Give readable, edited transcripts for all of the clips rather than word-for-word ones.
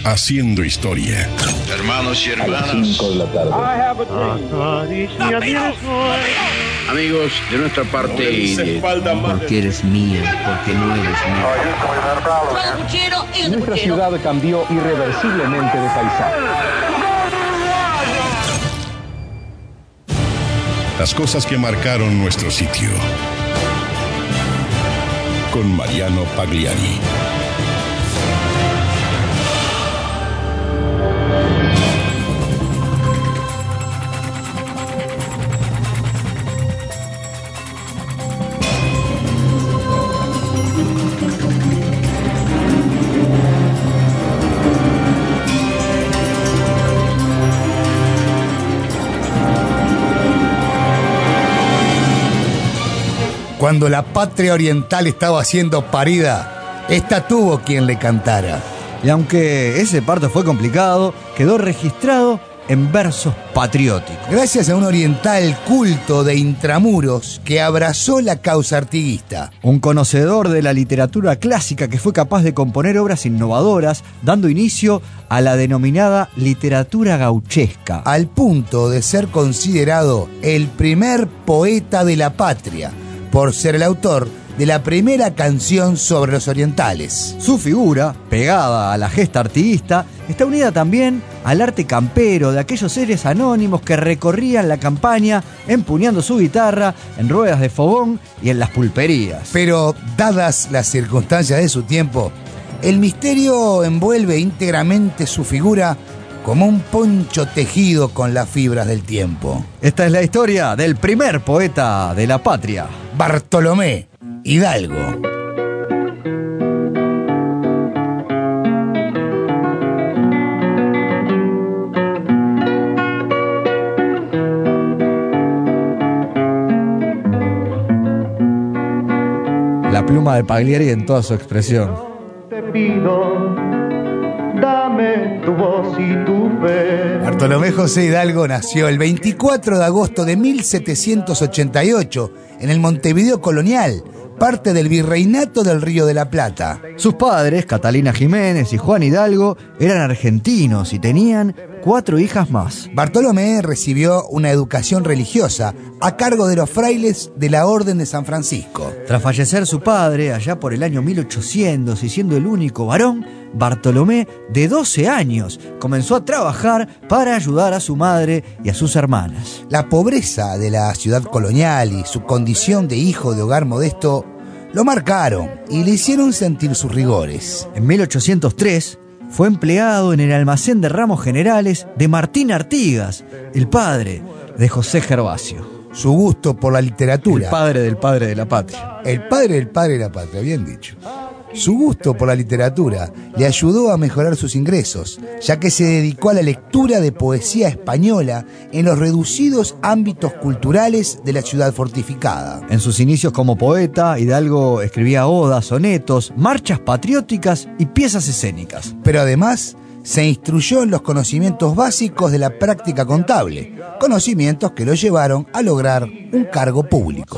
haciendo historia. Hermanos y hermanas, a las 5 de la tarde. amigos, de nuestra parte y de... Porque eres mío, porque no eres mío. Nuestra ciudad cambió irreversiblemente de paisaje. Las cosas que marcaron nuestro sitio. Con Mariano Pagliari. Cuando la patria oriental estaba siendo parida, esta tuvo quien le cantara. Y aunque ese parto fue complicado, quedó registrado en versos patrióticos. Gracias a un oriental culto de intramuros que abrazó la causa artiguista. Un conocedor de la literatura clásica que fue capaz de componer obras innovadoras, dando inicio a la denominada literatura gauchesca. Al punto de ser considerado el primer poeta de la patria, por ser el autor de la primera canción sobre los orientales. Su figura, pegada a la gesta artiguista, está unida también al arte campero de aquellos seres anónimos que recorrían la campaña empuñando su guitarra en ruedas de fogón y en las pulperías. Pero, dadas las circunstancias de su tiempo, el misterio envuelve íntegramente su figura como un poncho tejido con las fibras del tiempo. Esta es la historia del primer poeta de la patria, Bartolomé Hidalgo. La pluma de Pagliari en toda su expresión. Te pido, dame tu voz y tu fe. Bartolomé José Hidalgo nació el 24 de agosto de 1788 en el Montevideo colonial, parte del virreinato del Río de la Plata. Sus padres, Catalina Jiménez y Juan Hidalgo, eran argentinos y tenían 4 hijas más. Bartolomé recibió una educación religiosa a cargo de los frailes de la Orden de San Francisco. Tras fallecer su padre, allá por el año 1800 y siendo el único varón, Bartolomé, de 12 años, comenzó a trabajar para ayudar a su madre y a sus hermanas. La pobreza de la ciudad colonial y su condición de hijo de hogar modesto lo marcaron y le hicieron sentir sus rigores. En 1803 fue empleado en el almacén de ramos generales de Martín Artigas, el padre de José Gervasio. Su gusto por la literatura. El padre del padre de la patria. El padre del padre de la patria, bien dicho. Su gusto por la literatura le ayudó a mejorar sus ingresos, ya que se dedicó a la lectura de poesía española en los reducidos ámbitos culturales de la ciudad fortificada. En sus inicios como poeta, Hidalgo escribía odas, sonetos, marchas patrióticas y piezas escénicas. Pero además se instruyó en los conocimientos básicos de la práctica contable, conocimientos que lo llevaron a lograr un cargo público.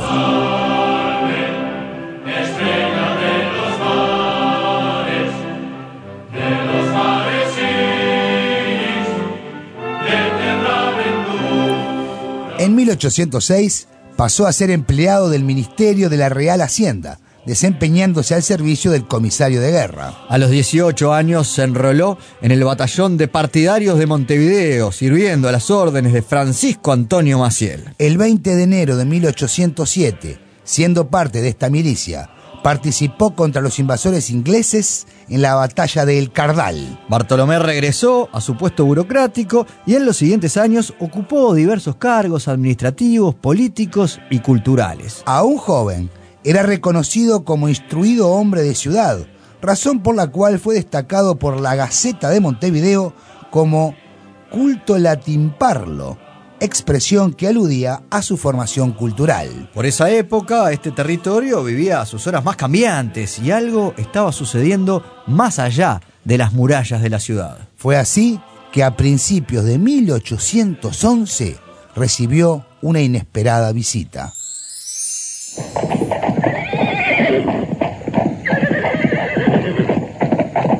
En 1806 pasó a ser empleado del Ministerio de la Real Hacienda, desempeñándose al servicio del comisario de guerra. A los 18 años se enroló en el batallón de partidarios de Montevideo, sirviendo a las órdenes de Francisco Antonio Maciel. El 20 de enero de 1807, siendo parte de esta milicia, participó contra los invasores ingleses en la batalla de El Cardal. Bartolomé regresó a su puesto burocrático y en los siguientes años ocupó diversos cargos administrativos, políticos y culturales. Aún joven, era reconocido como instruido hombre de ciudad, razón por la cual fue destacado por la Gaceta de Montevideo como culto latimparlo, expresión que aludía a su formación cultural. Por esa época, este territorio vivía a sus horas más cambiantes y algo estaba sucediendo más allá de las murallas de la ciudad. Fue así que a principios de 1811 recibió una inesperada visita.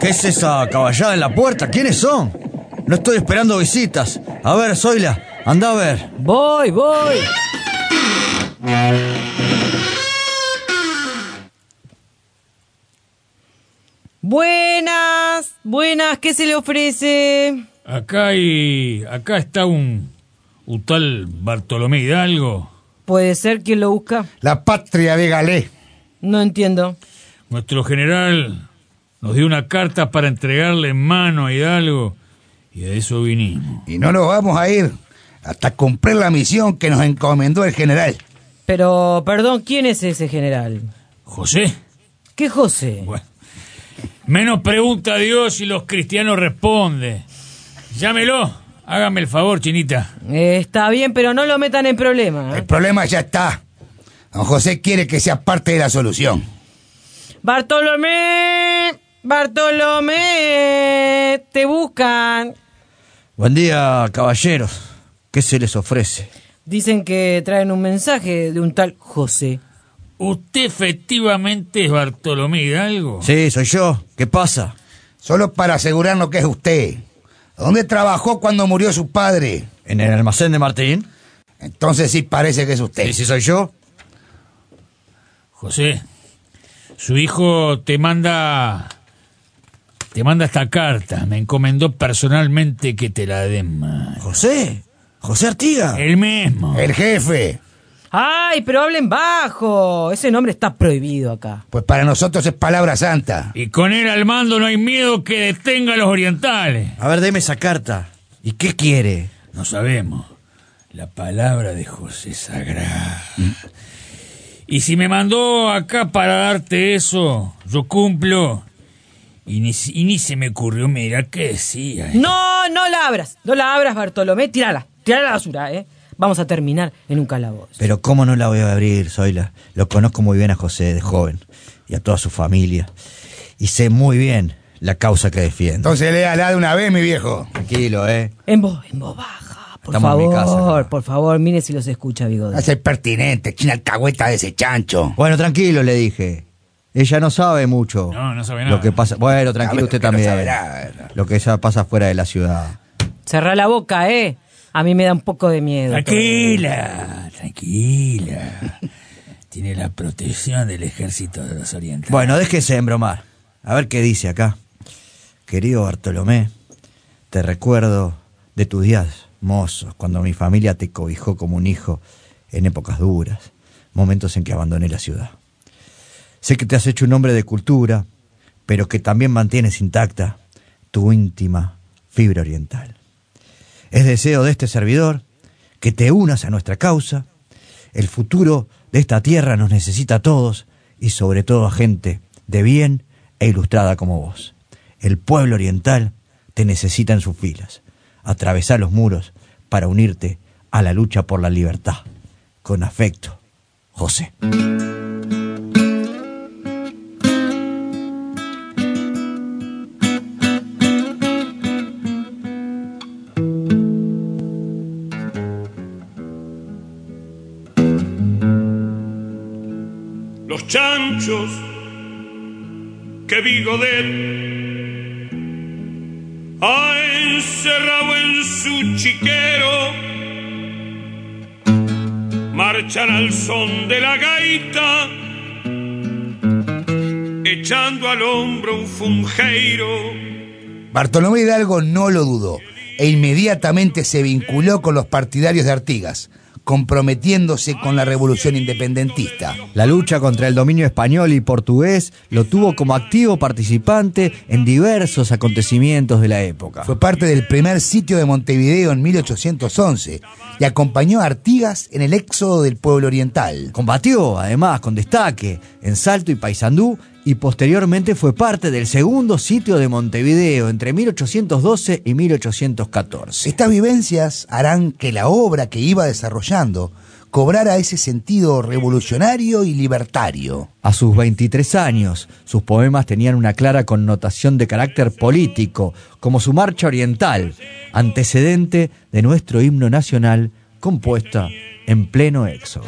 ¿Qué es esa caballada en la puerta? ¿Quiénes son? No estoy esperando visitas. A ver, Zoila, anda a ver. Voy. Buenas, ¿qué se le ofrece? Acá está un tal Bartolomé Hidalgo. ¿Puede ser quien lo busca? La patria de Galé. No entiendo. Nuestro general nos dio una carta para entregarle en mano a Hidalgo y a eso vinimos. Y no nos vamos a ir hasta cumplir la misión que nos encomendó el general. Pero, perdón, ¿quién es ese general? ¿José? ¿Qué José? Bueno, menos pregunta a Dios y los cristianos responden. Llámelo, hágame el favor, chinita. Está bien, pero no lo metan en problema. El problema ya está. Don José quiere que sea parte de la solución. Bartolomé, te buscan. Buen día, caballeros. ¿Qué se les ofrece? Dicen que traen un mensaje de un tal José. ¿Usted efectivamente es Bartolomé Hidalgo? Sí, soy yo. ¿Qué pasa? Solo para asegurarnos que es usted. ¿Dónde trabajó cuando murió su padre? ¿En el almacén de Martín? Entonces sí parece que es usted. ¿Y si soy yo? José, su hijo te manda esta carta. Me encomendó personalmente que te la den mal. ¿José Artiga? El mismo. El jefe. ¡Ay, pero hablen bajo! Ese nombre está prohibido acá. Pues para nosotros es palabra santa. Y con él al mando no hay miedo que detenga a los orientales. A ver, deme esa carta. ¿Y qué quiere? No sabemos. La palabra de José es sagrada. Y si me mandó acá para darte eso, yo cumplo. Y ni se me ocurrió mirar qué decía. No la abras, Bartolomé. Tírala a la basura, Vamos a terminar en un calabozo. Pero ¿cómo no la voy a abrir, Zoila? Lo conozco muy bien a José de joven y a toda su familia. Y sé muy bien la causa que defiende. Entonces léala de una vez, mi viejo. Tranquilo, En voz baja, por Estamos favor. en mi casa, por favor, mire si los escucha, Bigote. No es pertinente, china alcahueta de ese chancho. Bueno, tranquilo, le dije. Ella no sabe mucho. No sabe nada. Lo que pasa. Bueno, tranquilo usted también. Lo que ya pasa fuera de la ciudad. Cerrá la boca, A mí me da un poco de miedo. Tranquila. Tiene la protección del ejército de los orientales. Bueno, déjese de embromar. A ver qué dice acá. Querido Bartolomé, te recuerdo de tus días mozos, cuando mi familia te cobijó como un hijo en épocas duras, momentos en que abandoné la ciudad. Sé que te has hecho un hombre de cultura, pero que también mantienes intacta tu íntima fibra oriental. Es deseo de este servidor que te unas a nuestra causa. El futuro de esta tierra nos necesita a todos y sobre todo a gente de bien e ilustrada como vos. El pueblo oriental te necesita en sus filas. Atravesá los muros para unirte a la lucha por la libertad. Con afecto, José. Los chanchos que Bigodet ha encerrado en su chiquero marchan al son de la gaita, echando al hombro un fungeiro. Bartolomé Hidalgo no lo dudó e inmediatamente se vinculó con los partidarios de Artigas, comprometiéndose con la revolución independentista. La lucha contra el dominio español y portugués lo tuvo como activo participante en diversos acontecimientos de la época. Fue parte del primer sitio de Montevideo en 1811 y acompañó a Artigas en el éxodo del pueblo oriental. Combatió, además, con destaque en Salto y Paysandú y posteriormente fue parte del segundo sitio de Montevideo entre 1812 y 1814. Estas vivencias harán que la obra que iba desarrollando cobrara ese sentido revolucionario y libertario. A sus 23 años, sus poemas tenían una clara connotación de carácter político, como su Marcha Oriental, antecedente de nuestro himno nacional, compuesta en pleno éxodo.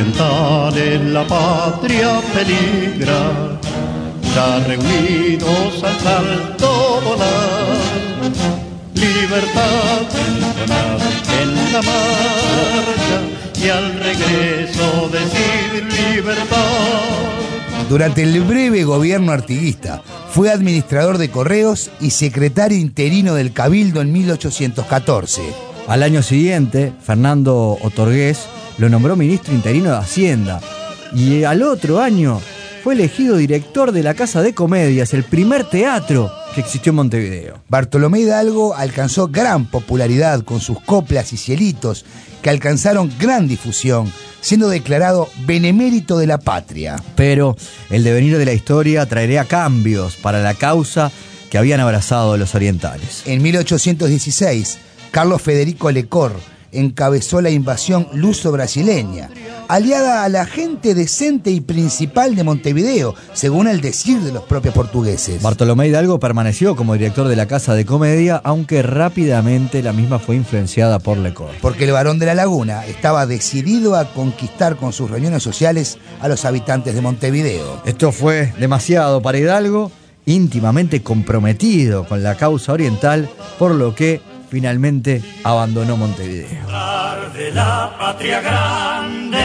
orientales la patria peligra, ya reunidos al salto volar, libertad entonada en la marcha y al regreso decir libertad. Durante el breve gobierno artiguista, fue administrador de correos y secretario interino del Cabildo en 1814. Al año siguiente, Fernando Otorgués lo nombró ministro interino de Hacienda y al otro año fue elegido director de la Casa de Comedias, el primer teatro que existió en Montevideo. Bartolomé Hidalgo alcanzó gran popularidad con sus coplas y cielitos que alcanzaron gran difusión, siendo declarado benemérito de la patria. Pero el devenir de la historia traería cambios para la causa que habían abrazado los orientales. En 1816, Carlos Federico Lecor encabezó la invasión luso-brasileña, aliada a la gente decente y principal de Montevideo, según el decir de los propios portugueses. Bartolomé Hidalgo permaneció como director de la Casa de Comedia, aunque rápidamente la misma fue influenciada por Lecor. Porque el Barón de la Laguna estaba decidido a conquistar con sus reuniones sociales a los habitantes de Montevideo. Esto fue demasiado para Hidalgo, íntimamente comprometido con la causa oriental, por lo que finalmente abandonó Montevideo. De la patria grande,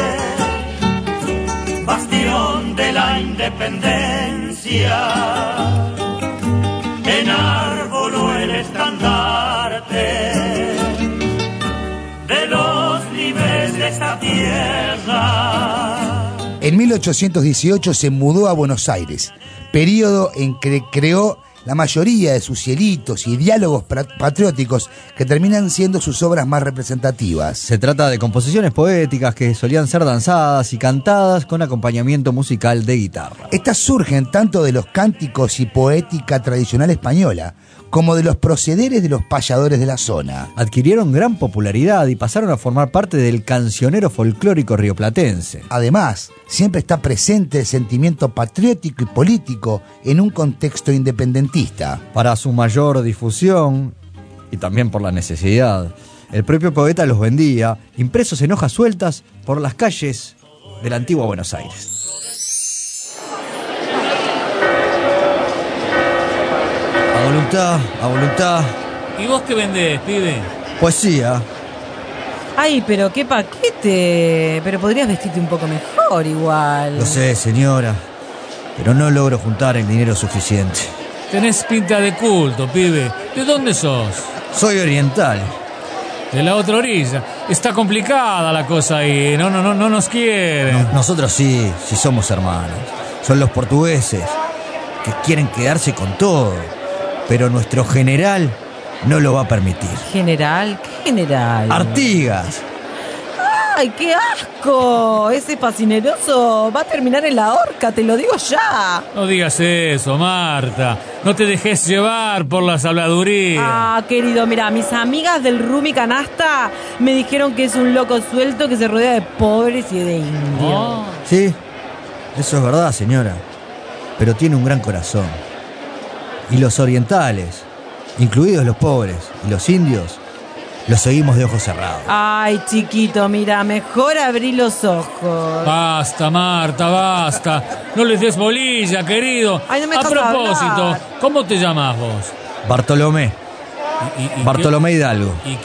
bastión de la independencia, enarboló el estandarte de los libres de esta tierra. En 1818 se mudó a Buenos Aires, periodo en que creó la mayoría de sus cielitos y diálogos patrióticos que terminan siendo sus obras más representativas. Se trata de composiciones poéticas que solían ser danzadas y cantadas con acompañamiento musical de guitarra. Estas surgen tanto de los cánticos y poética tradicional española, como de los procederes de los payadores de la zona. Adquirieron gran popularidad y pasaron a formar parte del cancionero folclórico rioplatense. Además, siempre está presente el sentimiento patriótico y político en un contexto independentista. Para su mayor difusión, y también por la necesidad, el propio poeta los vendía, impresos en hojas sueltas, por las calles de la antigua Buenos Aires. A voluntad, a voluntad. ¿Y vos qué vendés, pibe? Poesía. Ay, pero qué paquete. Pero podrías vestirte un poco mejor igual. Lo sé, señora, pero no logro juntar el dinero suficiente. Tenés pinta de culto, pibe. ¿De dónde sos? Soy oriental. De la otra orilla. Está complicada la cosa ahí. No nos quieren. Nosotros sí somos hermanos. Son los portugueses que quieren quedarse con todo. Pero nuestro general no lo va a permitir. ¿General? ¿Qué general? Artigas. ¡Ay, qué asco! Ese fascineroso va a terminar en la horca, te lo digo ya. No digas eso, Marta. No te dejes llevar por las habladurías. Ah, querido, mira, mis amigas del Rumi Canasta me dijeron que es un loco suelto que se rodea de pobres y de indios. Oh. Sí, eso es verdad, señora. Pero tiene un gran corazón. Y los orientales, incluidos los pobres y los indios, los seguimos de ojos cerrados. Ay, chiquito, mira, mejor abrí los ojos. Basta, Marta, basta. No les des bolilla, querido. Ay, no me A dejas propósito, hablar. ¿cómo te llamas vos? Bartolomé. Bartolomé Hidalgo. ¿Y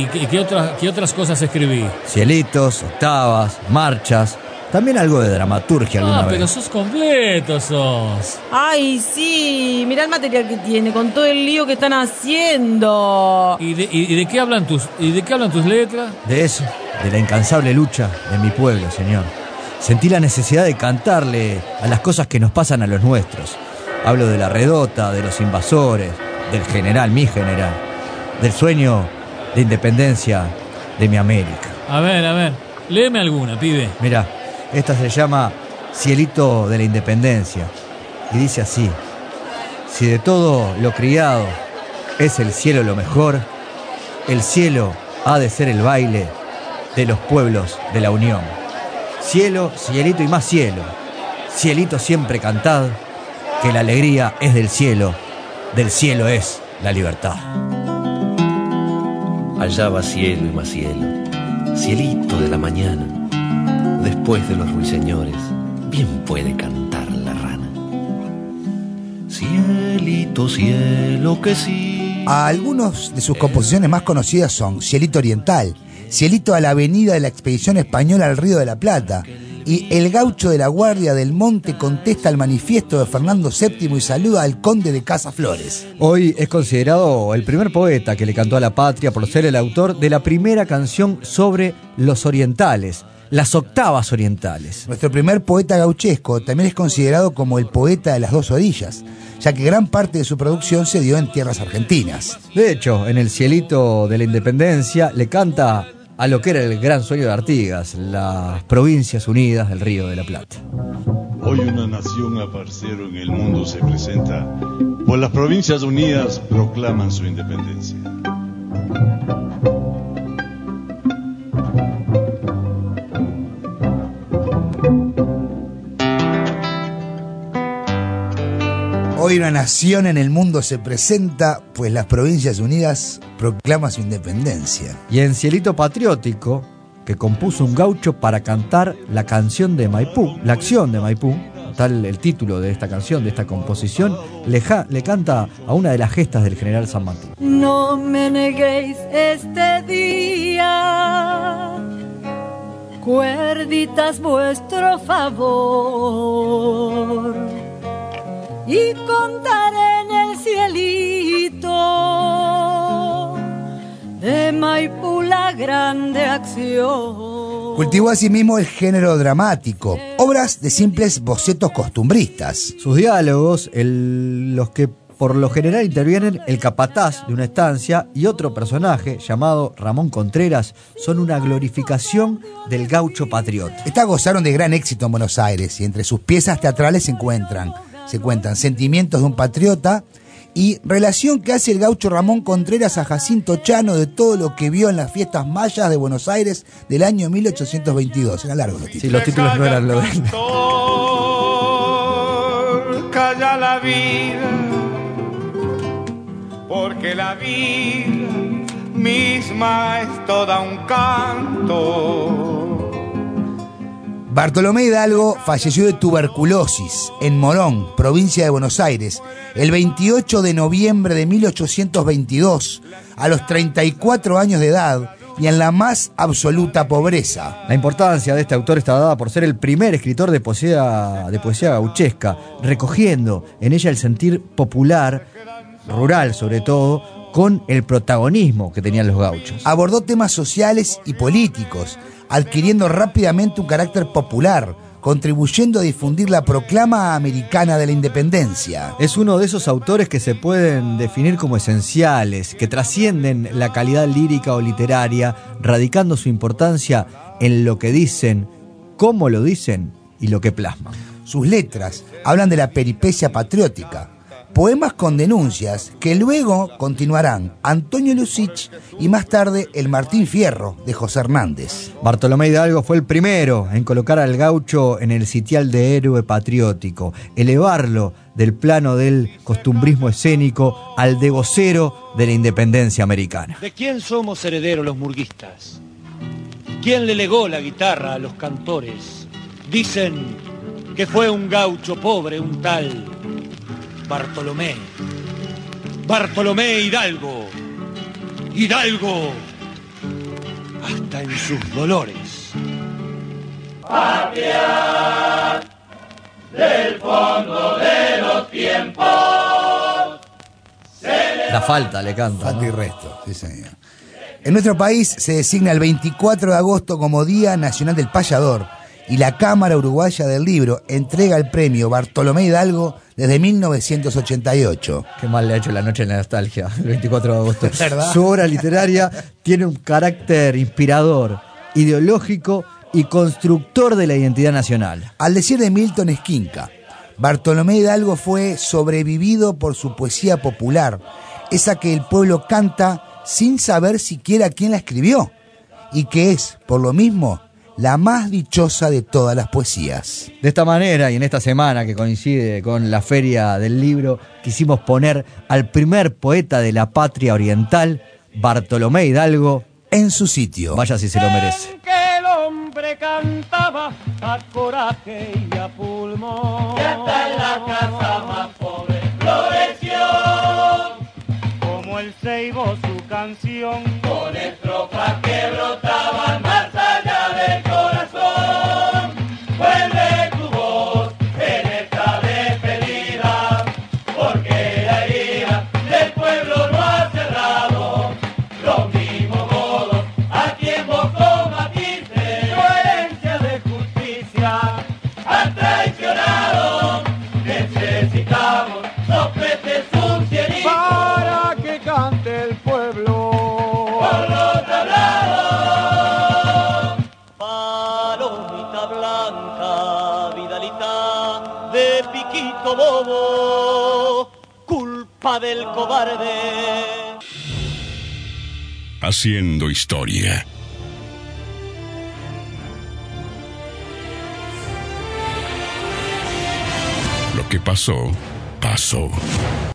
qué otras cosas escribí? Cielitos, octavas, marchas. También algo de dramaturgia alguna vez. Pero sos completo, sos. Ay, sí, mirá el material que tiene, con todo el lío que están haciendo. ¿Y de qué hablan tus letras? De eso, de la incansable lucha de mi pueblo, señor. Sentí la necesidad de cantarle a las cosas que nos pasan a los nuestros. Hablo de la redota, de los invasores, del general, mi general, del sueño de independencia de mi América. A ver, léeme alguna, pibe. Mirá, esta se llama Cielito de la Independencia y dice así: si de todo lo criado es el cielo lo mejor, el cielo ha de ser el baile de los pueblos de la Unión. Cielo, cielito y más cielo, cielito siempre cantad, que la alegría es del cielo es la libertad. Allá va cielo y más cielo, cielito de la mañana, después de los ruiseñores, bien puede cantar la rana. Cielito, cielo que sí. Algunos de sus composiciones más conocidas son Cielito Oriental, Cielito a la avenida de la expedición española al Río de la Plata y El gaucho de la Guardia del Monte contesta al manifiesto de Fernando VII y saluda al conde de Casaflores. Hoy es considerado el primer poeta que le cantó a la patria por ser el autor de la primera canción sobre los orientales, las octavas orientales. Nuestro primer poeta gauchesco también es considerado como el poeta de las dos orillas, ya que gran parte de su producción se dio en tierras argentinas. De hecho, en el Cielito de la Independencia le canta a lo que era el gran sueño de Artigas, las Provincias Unidas del Río de la Plata. Hoy una nación, aparcero, en el mundo se presenta, pues las Provincias Unidas proclaman su independencia. Hoy una nación en el mundo se presenta, pues las Provincias Unidas proclaman su independencia. Y en Cielito Patriótico, que compuso un gaucho para cantar la canción de Maipú, la acción de Maipú, tal el título de esta canción, de esta composición, le canta a una de las gestas del general San Martín. No me neguéis este día, cuerditas, vuestro favor, y contaré en el cielito de Maipú la grande acción. Cultivó asimismo el género dramático, obras de simples bocetos costumbristas. Sus diálogos, los que por lo general intervienen el capataz de una estancia y otro personaje llamado Ramón Contreras, son una glorificación del gaucho patriota. Estas gozaron de gran éxito en Buenos Aires y entre sus piezas teatrales se cuentan Sentimientos de un patriota y relación que hace el gaucho Ramón Contreras a Jacinto Chano de todo lo que vio en las fiestas mayas de Buenos Aires del año 1822. Eran largos los títulos. Sí, los títulos no eran lo de... Calla la vida, porque la vida misma es toda un canto. Bartolomé Hidalgo falleció de tuberculosis en Morón, provincia de Buenos Aires, el 28 de noviembre de 1822, a los 34 años de edad y en la más absoluta pobreza. La importancia de este autor está dada por ser el primer escritor de poesía gauchesca, recogiendo en ella el sentir popular, rural sobre todo, con el protagonismo que tenían los gauchos. Abordó temas sociales y políticos, adquiriendo rápidamente un carácter popular, contribuyendo a difundir la proclama americana de la independencia. Es uno de esos autores que se pueden definir como esenciales, que trascienden la calidad lírica o literaria, radicando su importancia en lo que dicen, cómo lo dicen y lo que plasman. Sus letras hablan de la peripecia patriótica, poemas con denuncias que luego continuarán Antonio Lucich y más tarde el Martín Fierro de José Hernández. Bartolomé Hidalgo fue el primero en colocar al gaucho en el sitial de héroe patriótico, elevarlo del plano del costumbrismo escénico al de vocero de la independencia americana. ¿De quién somos herederos los murguistas? ¿Quién le legó la guitarra a los cantores? Dicen que fue un gaucho pobre, un tal Bartolomé Hidalgo, hasta en sus dolores. Patria del fondo de los tiempos. La falta le canta, Falta ¿no? y resto, sí señor. En nuestro país se designa el 24 de agosto como Día Nacional del Payador y la Cámara Uruguaya del Libro entrega el premio Bartolomé Hidalgo desde 1988. Qué mal le ha hecho la noche en la nostalgia, el 24 de agosto. ¿Verdad? Su obra literaria tiene un carácter inspirador, ideológico y constructor de la identidad nacional. Al decir de Milton Esquinca, Bartolomé Hidalgo fue sobrevivido por su poesía popular, esa que el pueblo canta sin saber siquiera quién la escribió, y que es, por lo mismo, la más dichosa de todas las poesías. De esta manera, y en esta semana que coincide con la Feria del Libro, quisimos poner al primer poeta de la patria oriental, Bartolomé Hidalgo, en su sitio. Vaya si se lo merece. Que el hombre canta brotaba a coraje y a pulmón. Y hasta en la casa más pobre floreció, como el ceibo su canción, con estrofas que brotaban más allá del corazón. Vuelve tu voz en esta despedida, porque la herida del pueblo no ha cerrado los mismos modos a quien vos combatiste. tu herencia de justicia Han traicionado, necesitamos sopletes un cielito para que cante el pueblo. por los tablados. Palomita blanca, Vidalita de piquito bobo, culpa del cobarde. Haciendo historia. Lo que pasó, pasó.